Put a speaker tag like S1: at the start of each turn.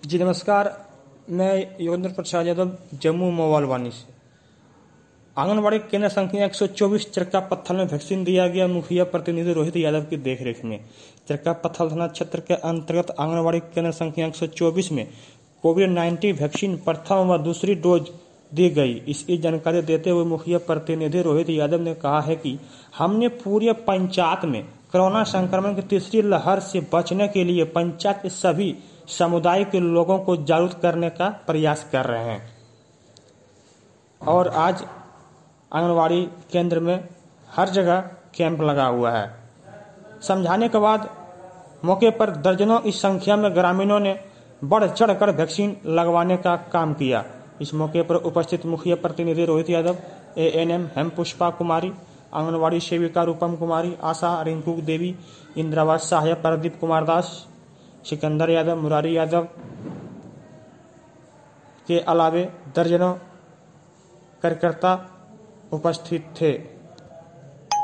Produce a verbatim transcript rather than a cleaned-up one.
S1: जी नमस्कार, मैं योगेंद्र प्रसाद यादव जम्मू मोबाइलवानी से। आंगनबाड़ी केंद्र संख्या एक सौ चौबीस चरका पत्थल में वैक्सीन दिया गया। मुखिया प्रतिनिधि रोहित यादव की देखरेख में चरका पत्थल थाना क्षेत्र के अंतर्गत आंगनबाड़ी केंद्र संख्या एक सौ चौबीस में कोविड नाइन्टीन वैक्सीन प्रथम व दूसरी डोज दी गई। इसकी जानकारी देते हुए मुखिया प्रतिनिधि रोहित यादव ने कहा है कि हमने पूरे पंचायत में कोरोना संक्रमण की तीसरी लहर से बचने के लिए पंचायत के सभी समुदाय के लोगों को जागरूक करने का प्रयास कर रहे हैं और आज आंगनबाड़ी केंद्र में हर जगह कैंप लगा हुआ है। समझाने के बाद मौके पर दर्जनों इस संख्या में ग्रामीणों ने बढ़ चढ़कर वैक्सीन लगवाने का काम किया। इस मौके पर उपस्थित मुखिया प्रतिनिधि रोहित यादव, एएनएम हेम पुष्पा कुमारी, आंगनबाड़ी सेविका रूपम कुमारी, आशा, रिंकू देवी, इंद्रावास सहायक प्रदीप कुमार दास, सिकंदर यादव, मुरारी यादव के अलावे दर्जनों कार्यकर्ता उपस्थित थे।